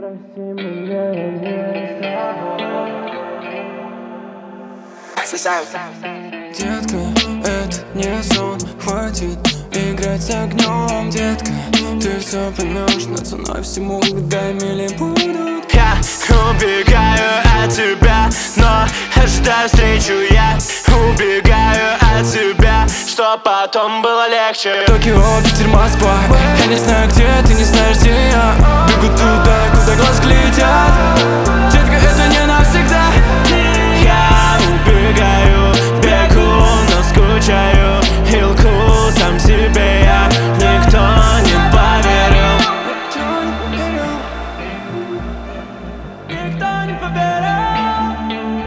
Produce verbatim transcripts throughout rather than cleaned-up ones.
прости меня, я не с тобой. Детка, это не сон, хватит играть с огнем, детка. Ты все поймешь, но ценой всему годами будут. Я убегаю от тебя, но ожидаю встречу. Я убегаю от тебя, чтоб потом было легче. Токио, Питер, Москва. Я не знаю где, ты не знаешь где я. Бегу туда, куда глаз глядят. Детка, это не навсегда. Я убегаю, бегу, но скучаю. И лгу сам себе я, никто не поверил. Никто не поверил.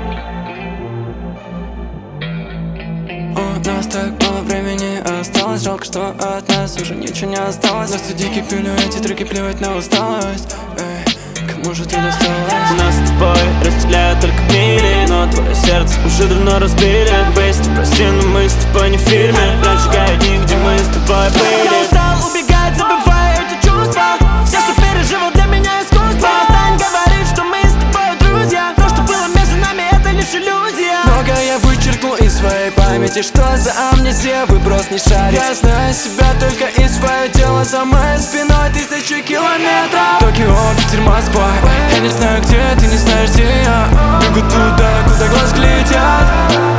У нас так мало времени осталось. Жалко, что от нас уже ничего не осталось. На студийке пилю эти треки, плевать на усталость. Эй, кому же ты досталась? Нас с тобой разделяют только мили, но твое сердце уже давно разбили. Бейсти, прости, но мы с тобой не в фильме. Прожигают дни, где мы с тобой были. Я устал убегать, забывая эти чувства. Все, что переживал, для меня искусство. Стань говорить, что мы с тобой друзья. То, что было между нами, это лишь иллюзия. Многое я вычеркнул из своей памяти. Что за амнезия, выброс не шарит. Я знаю себя только из свое тело. За моей спиной тысячи километров. Токио, Питер, Москва. Я не знаю где, ты не знаешь где я. Бегу туда, куда глаз глядят.